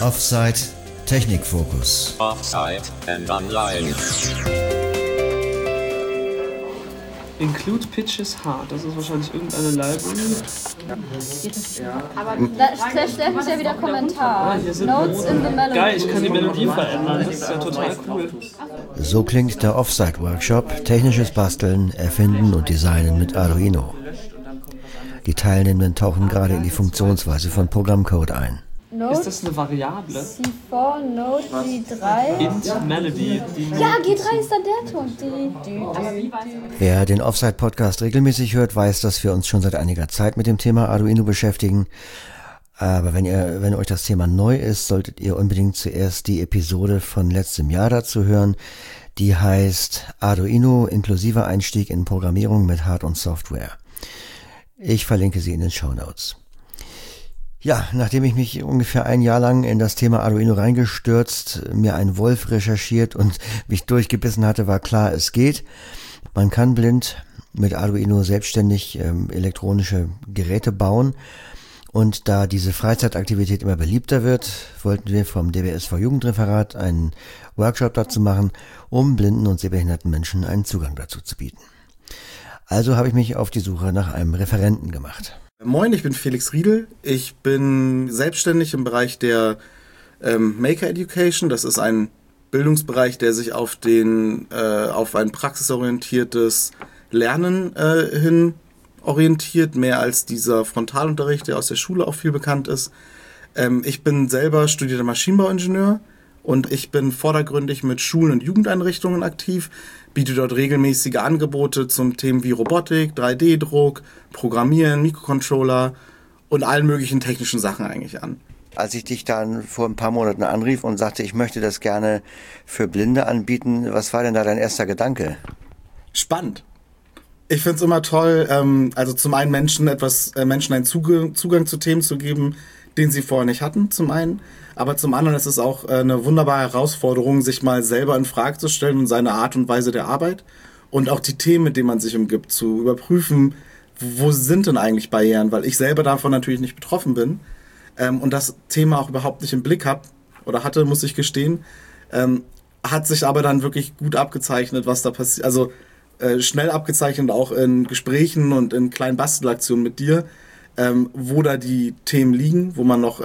Offside Technikfokus. Offside and online. Include Pitches Hard, das ist wahrscheinlich irgendeine Library. Aber da stellt ja wieder Kommentar. Notes in the Melody. Geil, ich kann die Melodie verändern, das ist ja total cool. So klingt der Offside-Workshop, technisches Basteln, Erfinden und Designen mit Arduino. Die Teilnehmenden tauchen gerade in die Funktionsweise von Programmcode ein. Ist das eine Variable? C4, Note, G3. Int Melody. Ja, G3 ist dann der Ton. Wer den Offside-Podcast regelmäßig hört, weiß, dass wir uns schon seit einiger Zeit mit dem Thema Arduino beschäftigen. Aber wenn euch das Thema neu ist, solltet ihr unbedingt zuerst die Episode von letztem Jahr dazu hören. Die heißt Arduino inklusiver Einstieg in Programmierung mit Hard- und Software. Ich verlinke sie in den Shownotes. Ja, nachdem ich mich ungefähr ein Jahr lang in das Thema Arduino reingestürzt, mir einen Wolf recherchiert und mich durchgebissen hatte, war klar, es geht. Man kann blind mit Arduino selbstständig elektronische Geräte bauen. Und da diese Freizeitaktivität immer beliebter wird, wollten wir vom DBSV Jugendreferat einen Workshop dazu machen, um blinden und sehbehinderten Menschen einen Zugang dazu zu bieten. Also habe ich mich auf die Suche nach einem Referenten gemacht. Moin, ich bin Felix Riedel. Ich bin selbstständig im Bereich der Maker Education. Das ist ein Bildungsbereich, der sich auf ein praxisorientiertes Lernen hin orientiert, mehr als dieser Frontalunterricht, der aus der Schule auch viel bekannt ist. Ich bin selber studierter Maschinenbauingenieur und ich bin vordergründig mit Schulen und Jugendeinrichtungen aktiv, biete dort regelmäßige Angebote zum Themen wie Robotik, 3D-Druck, Programmieren, Mikrocontroller und allen möglichen technischen Sachen eigentlich an. Als ich dich dann vor ein paar Monaten anrief und sagte, ich möchte das gerne für Blinde anbieten, was war denn da dein erster Gedanke? Spannend. Ich finde es immer toll, also zum einen Menschen einen Zugang zu Themen zu geben, den sie vorher nicht hatten, zum einen. Aber zum anderen ist es auch eine wunderbare Herausforderung, sich mal selber in Frage zu stellen und seine Art und Weise der Arbeit und auch die Themen, mit denen man sich umgibt, zu überprüfen, wo sind denn eigentlich Barrieren, weil ich selber davon natürlich nicht betroffen bin und das Thema auch überhaupt nicht im Blick habe oder hatte, muss ich gestehen, hat sich aber dann wirklich gut abgezeichnet, was da passiert, also schnell abgezeichnet, auch in Gesprächen und in kleinen Bastelaktionen mit dir, wo da die Themen liegen, wo man noch,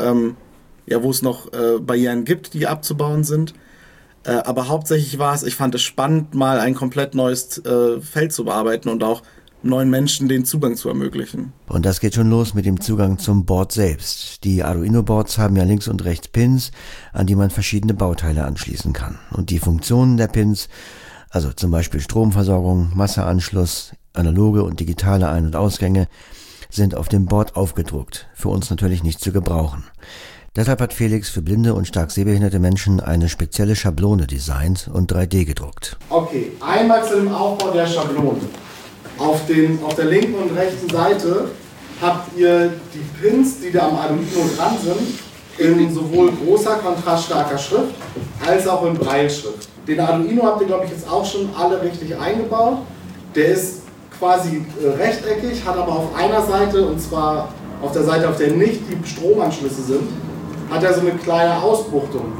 wo es noch Barrieren gibt, die abzubauen sind. Aber hauptsächlich ich fand es spannend, mal ein komplett neues Feld zu bearbeiten und auch neuen Menschen den Zugang zu ermöglichen. Und das geht schon los mit dem Zugang zum Board selbst. Die Arduino-Boards haben ja links und rechts Pins, an die man verschiedene Bauteile anschließen kann. Und die Funktionen der Pins, also zum Beispiel Stromversorgung, Masseanschluss, analoge und digitale Ein- und Ausgänge, sind auf dem Board aufgedruckt. Für uns natürlich nicht zu gebrauchen. Deshalb hat Felix für blinde und stark sehbehinderte Menschen eine spezielle Schablone designt und 3D gedruckt. Okay, einmal zu dem Aufbau der Schablone. Auf der linken und rechten Seite habt ihr die Pins, die da am Arduino dran sind, in sowohl großer, kontraststarker Schrift als auch in Brailleschrift. Den Arduino habt ihr, glaube ich, jetzt auch schon alle richtig eingebaut. Der ist quasi rechteckig, hat aber auf einer Seite, und zwar auf der Seite, auf der nicht die Stromanschlüsse sind, hat er so eine kleine Ausbuchtung.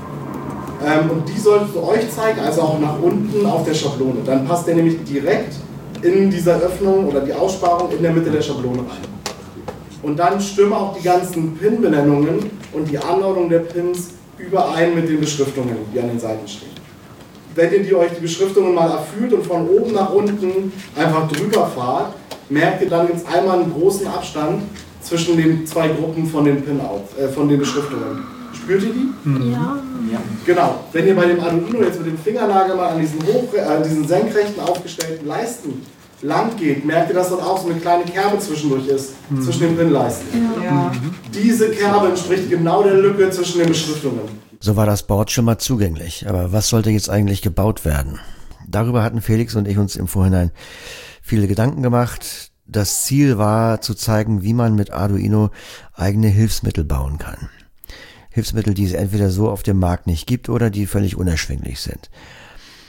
Und die solltet ihr euch zeigen, also auch nach unten auf der Schablone. Dann passt der nämlich direkt in dieser Öffnung oder die Aussparung in der Mitte der Schablone rein. Und dann stimmen auch die ganzen Pin-Benennungen und die Anordnung der Pins überein mit den Beschriftungen, die an den Seiten stehen. Wenn ihr euch die Beschriftungen mal erfüllt und von oben nach unten einfach drüber fahrt, merkt ihr, dann gibt es einmal einen großen Abstand zwischen den zwei Gruppen von den von den Beschriftungen. Spürt ihr die? Ja. Genau. Wenn ihr bei dem Arduino jetzt mit dem Fingernagel mal an diesen senkrechten aufgestellten Leisten lang geht, merkt ihr, dass dort auch so eine kleine Kerbe zwischendurch ist, zwischen den Pinleisten. Ja. Diese Kerbe entspricht genau der Lücke zwischen den Beschriftungen. So war das Board schon mal zugänglich. Aber was sollte jetzt eigentlich gebaut werden? Darüber hatten Felix und ich uns im Vorhinein viele Gedanken gemacht. Das Ziel war, zu zeigen, wie man mit Arduino eigene Hilfsmittel bauen kann. Hilfsmittel, die es entweder so auf dem Markt nicht gibt oder die völlig unerschwinglich sind.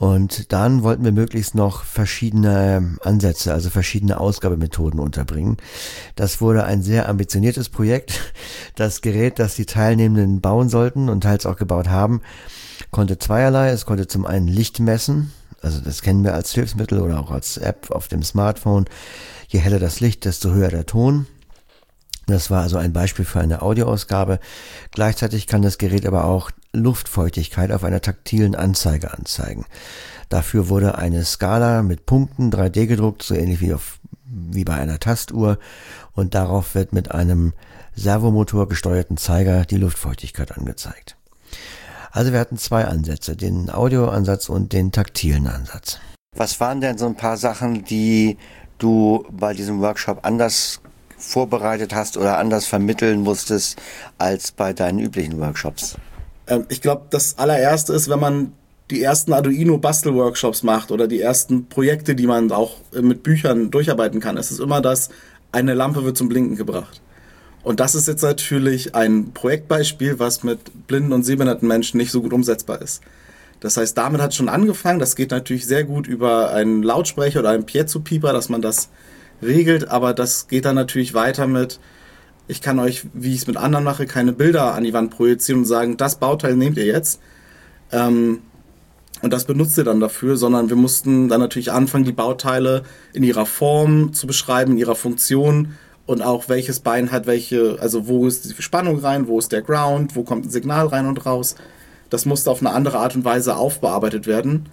Und dann wollten wir möglichst noch verschiedene Ansätze, also verschiedene Ausgabemethoden unterbringen. Das wurde ein sehr ambitioniertes Projekt. Das Gerät, das die Teilnehmenden bauen sollten und teils auch gebaut haben, konnte zweierlei. Es konnte zum einen Licht messen, also das kennen wir als Hilfsmittel oder auch als App auf dem Smartphone. Je heller das Licht, desto höher der Ton. Das war also ein Beispiel für eine Audioausgabe. Gleichzeitig kann das Gerät aber auch Luftfeuchtigkeit auf einer taktilen Anzeige anzeigen. Dafür wurde eine Skala mit Punkten 3D gedruckt, so ähnlich wie bei einer Tastuhr. Und darauf wird mit einem Servomotor gesteuerten Zeiger die Luftfeuchtigkeit angezeigt. Also wir hatten 2 Ansätze, den Audioansatz und den taktilen Ansatz. Was waren denn so ein paar Sachen, die du bei diesem Workshop anders vorbereitet hast oder anders vermitteln musstest als bei deinen üblichen Workshops? Ich glaube, das allererste ist, wenn man die ersten Arduino-Bastel-Workshops macht oder die ersten Projekte, die man auch mit Büchern durcharbeiten kann, ist es immer das, eine Lampe wird zum Blinken gebracht. Und das ist jetzt natürlich ein Projektbeispiel, was mit blinden und sehbehinderten Menschen nicht so gut umsetzbar ist. Das heißt, damit hat es schon angefangen. Das geht natürlich sehr gut über einen Lautsprecher oder einen Piezo-Pieper, dass man das regelt, aber das geht dann natürlich weiter mit, ich kann euch, wie ich es mit anderen mache, keine Bilder an die Wand projizieren und sagen, das Bauteil nehmt ihr jetzt und das benutzt ihr dann dafür, sondern wir mussten dann natürlich anfangen, die Bauteile in ihrer Form zu beschreiben, in ihrer Funktion und auch welches Bein hat welche, also wo ist die Spannung rein, wo ist der Ground, wo kommt ein Signal rein und raus. Das musste auf eine andere Art und Weise aufbearbeitet werden,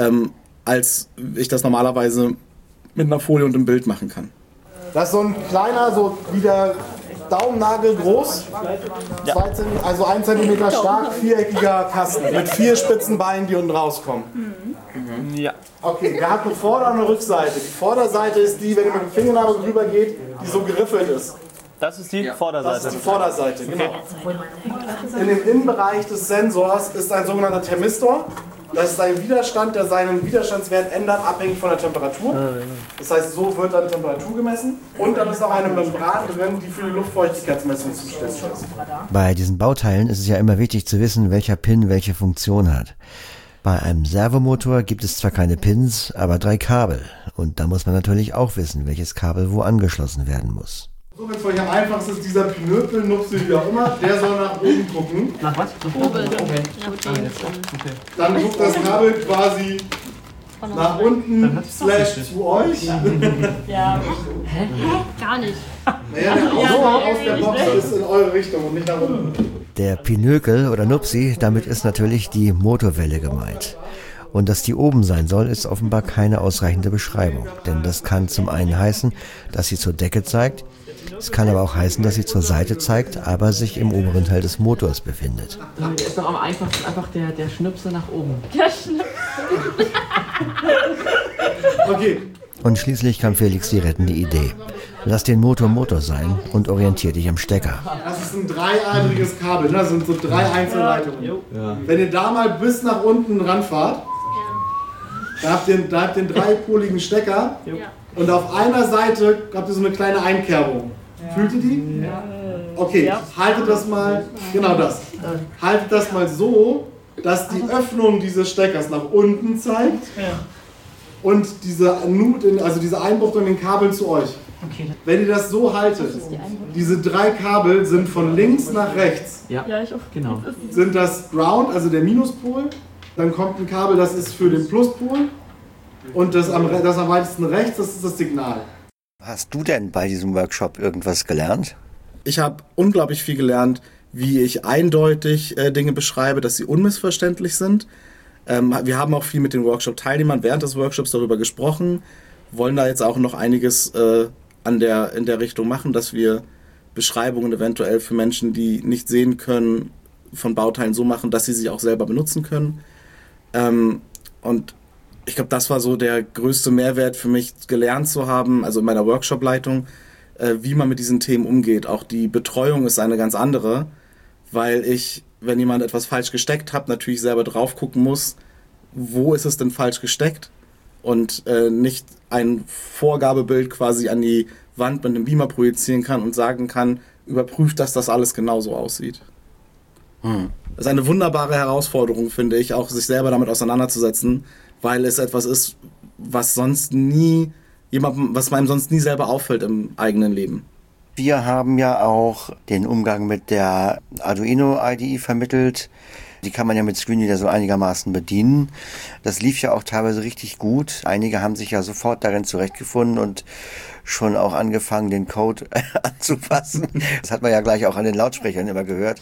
als ich das normalerweise mit einer Folie und einem Bild machen kann. Das ist so ein kleiner, so wie der Daumennagel groß, also 1 cm stark, viereckiger Kasten mit 4 spitzen Beinen, die unten rauskommen. Ja. Okay, der hat eine Vorder- und eine Rückseite. Die Vorderseite ist die, wenn ihr mit dem Fingernagel drüber geht, die so geriffelt ist. Das ist die Vorderseite. Das ist die Vorderseite, genau. In dem Innenbereich des Sensors ist ein sogenannter Thermistor. Das ist ein Widerstand, der seinen Widerstandswert ändert, abhängig von der Temperatur. Das heißt, so wird dann Temperatur gemessen. Und dann ist noch eine Membran drin, die für die Luftfeuchtigkeitsmessung zuständig ist. Bei diesen Bauteilen ist es ja immer wichtig zu wissen, welcher Pin welche Funktion hat. Bei einem Servomotor gibt es zwar keine Pins, aber 3 Kabel. Und da muss man natürlich auch wissen, welches Kabel wo angeschlossen werden muss. So, wenn es für euch am einfachsten ist, dieser Pinöpel, Nupsel, wie auch immer, der soll nach oben gucken. Nach was? Oben. Okay. Dann guckt das Kabel quasi nach unten / zu euch. Ja. Hä? Gar nicht. Naja, der Ausgang aus der Box ist in eure Richtung und nicht nach unten. Der Pinökel oder Nupsi, damit ist natürlich die Motorwelle gemeint. Und dass die oben sein soll, ist offenbar keine ausreichende Beschreibung. Denn das kann zum einen heißen, dass sie zur Decke zeigt. Es kann aber auch heißen, dass sie zur Seite zeigt, aber sich im oberen Teil des Motors befindet. Das ist doch am einfachsten einfach der Schnipsel nach oben. Der Schnipsel. Okay. Und schließlich kam Felix die rettende Idee. Lass den Motor Motor sein und orientier dich am Stecker. Das ist ein dreiadriges Kabel, ne? Das sind so 3 Einzelleitungen. Ja. Wenn ihr da mal bis nach unten ranfahrt, da habt ihr den dreipoligen Stecker und auf einer Seite habt ihr so eine kleine Einkerbung. Fühlt ihr die? Ja. Okay, haltet das mal, genau das. Haltet das mal so, dass die Öffnung dieses Steckers nach unten zeigt und diese Einbuchtung in den Kabeln zu euch. Okay. Wenn ihr das so haltet, diese 3 Kabel sind von links nach rechts. Ja, ich auch. Genau. Sind das Ground, also der Minuspol, dann kommt ein Kabel, das ist für den Pluspol und das am weitesten rechts, das ist das Signal. Hast du denn bei diesem Workshop irgendwas gelernt? Ich habe unglaublich viel gelernt, wie ich eindeutig Dinge beschreibe, dass sie unmissverständlich sind. Wir haben auch viel mit den Workshop-Teilnehmern während des Workshops darüber gesprochen, wollen da jetzt auch noch einiges in der Richtung machen, dass wir Beschreibungen eventuell für Menschen, die nicht sehen können, von Bauteilen so machen, dass sie sie auch selber benutzen können. Und ich glaube, das war so der größte Mehrwert für mich, gelernt zu haben, also in meiner Workshop-Leitung, wie man mit diesen Themen umgeht. Auch die Betreuung ist eine ganz andere, weil ich, wenn jemand etwas falsch gesteckt hat, natürlich selber drauf gucken muss, wo ist es denn falsch gesteckt? Und nicht ein Vorgabebild quasi an die Wand mit einem Beamer projizieren kann und sagen kann, überprüft, dass das alles genauso aussieht. Das ist eine wunderbare Herausforderung, finde ich, auch sich selber damit auseinanderzusetzen, weil es etwas ist, was man sonst nie selber auffällt im eigenen Leben. Wir haben ja auch den Umgang mit der Arduino IDE vermittelt. Die kann man ja mit Screenreader so einigermaßen bedienen. Das lief ja auch teilweise richtig gut. Einige haben sich ja sofort darin zurechtgefunden und schon auch angefangen, den Code anzupassen. Das hat man ja gleich auch an den Lautsprechern immer gehört.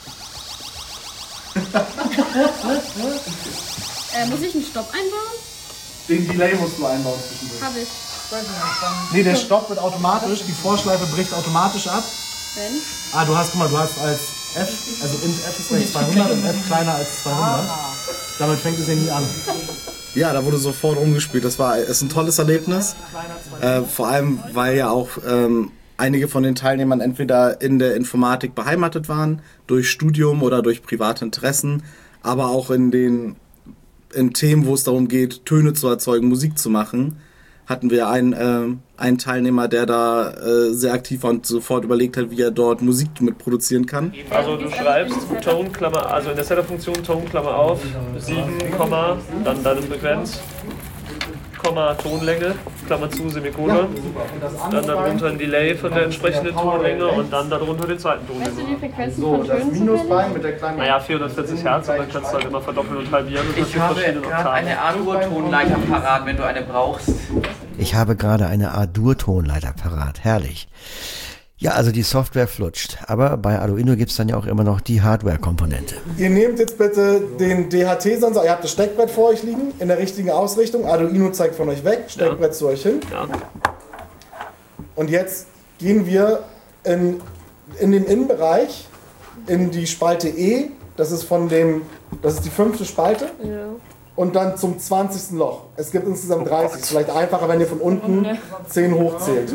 Muss ich einen Stopp einbauen? Den Delay musst du einbauen zwischendurch. Hab ich. Nee, der Stopp wird automatisch, die Vorschleife bricht automatisch ab. Wenn? Du hast als F, also int F ist gleich 200 und F kleiner als 200. Damit fängt es ja nie an. Ja, da wurde sofort umgespielt. Ist ein tolles Erlebnis. Vor allem, weil ja auch einige von den Teilnehmern entweder in der Informatik beheimatet waren, durch Studium oder durch private Interessen, aber auch in Themen, wo es darum geht, Töne zu erzeugen, Musik zu machen, hatten wir einen Teilnehmer, der da sehr aktiv war und sofort überlegt hat, wie er dort Musik mit produzieren kann. Also du schreibst Tone, Klammer, also in der Setter-Funktion Tone, Klammer auf, 7, dann deine Frequenz, Komma, Tonlänge, Klammer zu, Semikolon, dann darunter ein Delay von der entsprechenden Tonlänge und dann darunter den zweiten Tonlänge. Weißt du die Frequenzen So, von das Tönen Minusbein mit der kleinen... Naja, 440 Hertz und dann kannst du halt immer verdoppeln und halbieren. Und Ich habe gerade eine A-Dur-Tonleiter parat, wenn du eine brauchst. Ich habe gerade eine A-Dur-Tonleiter parat. Herrlich. Ja, also die Software flutscht. Aber bei Arduino gibt es dann ja auch immer noch die Hardware-Komponente. Ihr nehmt jetzt bitte den DHT-Sensor, ihr habt das Steckbrett vor euch liegen, in der richtigen Ausrichtung. Arduino zeigt von euch weg, Steckbrett zu euch hin. Ja. Und jetzt gehen wir in den Innenbereich, in die Spalte E, das ist die 5. Spalte. Ja. Und dann zum 20. Loch. Es gibt insgesamt 30. Ist vielleicht einfacher, wenn ihr von unten 10 hochzählt.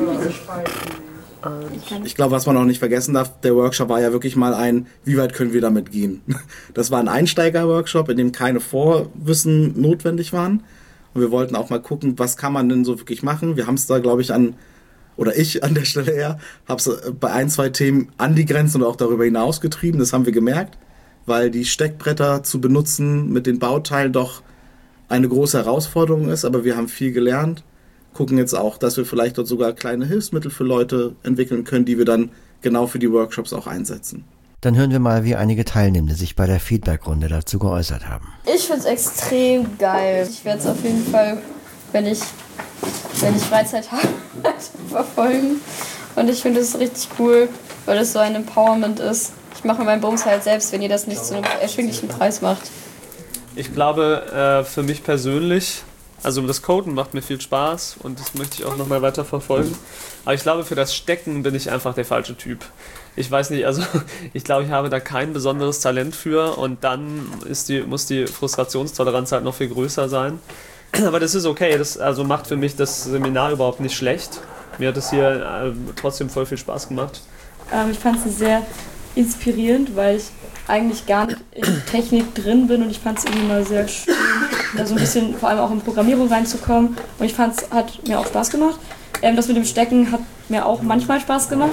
Ich glaube, was man auch nicht vergessen darf, der Workshop war ja wirklich mal wie weit können wir damit gehen? Das war ein Einsteiger-Workshop, in dem keine Vorwissen notwendig waren. Und wir wollten auch mal gucken, was kann man denn so wirklich machen. Wir haben es da, glaube ich, ich an der Stelle eher, habe es bei 1, 2 Themen an die Grenzen und auch darüber hinaus getrieben. Das haben wir gemerkt, weil die Steckbretter zu benutzen mit den Bauteilen doch eine große Herausforderung ist. Aber wir haben viel gelernt. Gucken jetzt auch, dass wir vielleicht dort sogar kleine Hilfsmittel für Leute entwickeln können, die wir dann genau für die Workshops auch einsetzen. Dann hören wir mal, wie einige Teilnehmende sich bei der Feedback-Runde dazu geäußert haben. Ich finde es extrem geil. Ich werde es auf jeden Fall, wenn ich Freizeit habe, verfolgen. Und ich finde es richtig cool, weil es so ein Empowerment ist. Ich mache meinen Bums halt selbst, wenn ihr das nicht zu einem erschwinglichen Preis macht. Ich glaube, für mich persönlich, also das Coden macht mir viel Spaß und das möchte ich auch nochmal weiter verfolgen. Aber ich glaube, für das Stecken bin ich einfach der falsche Typ. Ich weiß nicht, also ich glaube, ich habe da kein besonderes Talent für und dann muss die Frustrationstoleranz halt noch viel größer sein. Aber das ist okay, das also macht für mich das Seminar überhaupt nicht schlecht. Mir hat es hier trotzdem voll viel Spaß gemacht. Ich fand es sehr inspirierend, weil ich eigentlich gar nicht in Technik drin bin und ich fand es irgendwie mal sehr schön, da so ein bisschen vor allem auch in Programmierung reinzukommen und ich fand es hat mir auch Spaß gemacht. Das mit dem Stecken hat mir auch manchmal Spaß gemacht.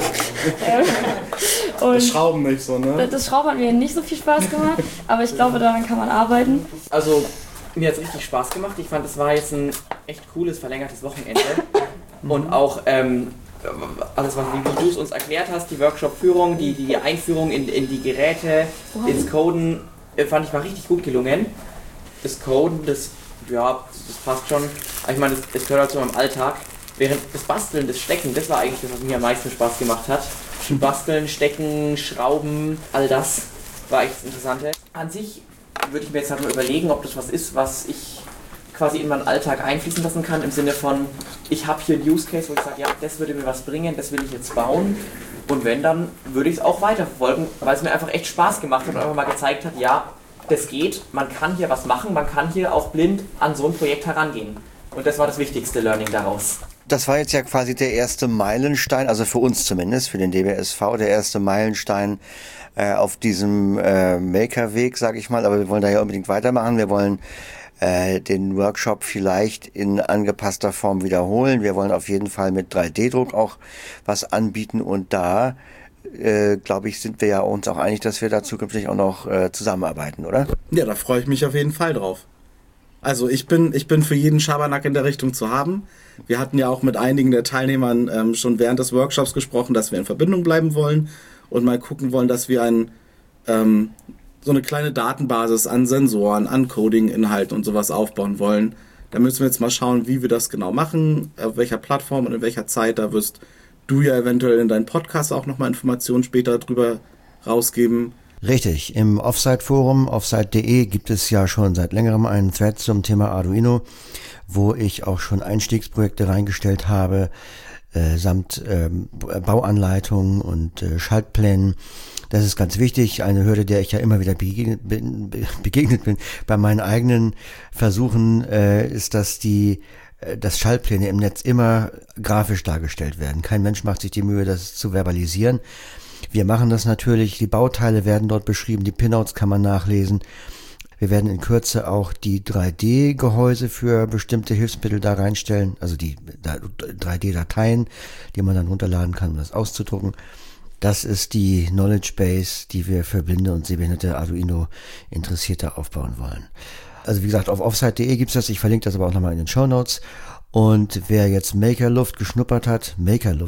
Und das Schrauben nicht so, ne? Das Schrauben hat mir nicht so viel Spaß gemacht, aber ich glaube, daran kann man arbeiten. Also, mir hat es richtig Spaß gemacht. Ich fand, es war jetzt ein echt cooles, verlängertes Wochenende. Und auch alles, wie du es uns erklärt hast, die Workshop-Führung, die Einführung in die Geräte, ins Coden, fand ich war richtig gut gelungen. Das Coden, das passt schon. Aber ich meine, das gehört halt zu meinem Alltag. Während das Basteln, das Stecken, das war eigentlich das, was mir am meisten Spaß gemacht hat. Basteln, Stecken, Schrauben, all das war echt das Interessante. An sich würde ich mir jetzt halt mal überlegen, ob das was ist, was ich quasi in meinen Alltag einfließen lassen kann, im Sinne von, ich habe hier einen Use Case, wo ich sage, ja, das würde mir was bringen, das will ich jetzt bauen. Und wenn, dann würde ich es auch weiterverfolgen, weil es mir einfach echt Spaß gemacht hat und einfach mal gezeigt hat, ja, das geht, man kann hier was machen, man kann hier auch blind an so ein Projekt herangehen. Und das war das wichtigste Learning daraus. Das war jetzt ja quasi der erste Meilenstein, also für uns zumindest, für den DBSV, der erste Meilenstein auf diesem Maker-Weg, sage ich mal. Aber wir wollen da ja unbedingt weitermachen. Wir wollen den Workshop vielleicht in angepasster Form wiederholen. Wir wollen auf jeden Fall mit 3D-Druck auch was anbieten. Und da, glaube ich, sind wir ja uns auch einig, dass wir da zukünftig auch noch zusammenarbeiten, oder? Ja, da freue ich mich auf jeden Fall drauf. Also ich bin für jeden Schabernack in der Richtung zu haben. Wir hatten ja auch mit einigen der Teilnehmern schon während des Workshops gesprochen, dass wir in Verbindung bleiben wollen und mal gucken wollen, dass wir so eine kleine Datenbasis an Sensoren, an Coding-Inhalten und sowas aufbauen wollen. Da müssen wir jetzt mal schauen, wie wir das genau machen, auf welcher Plattform und in welcher Zeit. Da wirst du ja eventuell in deinen Podcast auch nochmal Informationen später drüber rausgeben. Richtig, im Offsite-Forum, offsite.de, gibt es ja schon seit längerem einen Thread zum Thema Arduino, wo ich auch schon Einstiegsprojekte reingestellt habe, samt Bauanleitungen und Schaltplänen. Das ist ganz wichtig, eine Hürde, der ich ja immer wieder begegnet bin bei meinen eigenen Versuchen, ist, dass dass Schaltpläne im Netz immer grafisch dargestellt werden. Kein Mensch macht sich die Mühe, das zu verbalisieren. Wir machen das natürlich, die Bauteile werden dort beschrieben, die Pinouts kann man nachlesen. Wir werden in Kürze auch die 3D-Gehäuse für bestimmte Hilfsmittel da reinstellen, also die 3D-Dateien, die man dann runterladen kann, um das auszudrucken. Das ist die Knowledge Base, die wir für blinde und sehbehinderte Arduino-Interessierte aufbauen wollen. Also wie gesagt, auf offsite.de gibt's das, ich verlinke das aber auch nochmal in den Shownotes. Und wer jetzt Makerluft geschnuppert hat,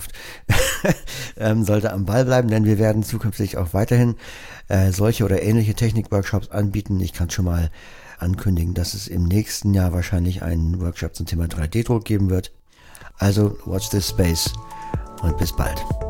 sollte am Ball bleiben, denn wir werden zukünftig auch weiterhin solche oder ähnliche Technik-Workshops anbieten. Ich kann schon mal ankündigen, dass es im nächsten Jahr wahrscheinlich einen Workshop zum Thema 3D-Druck geben wird. Also watch this space und bis bald.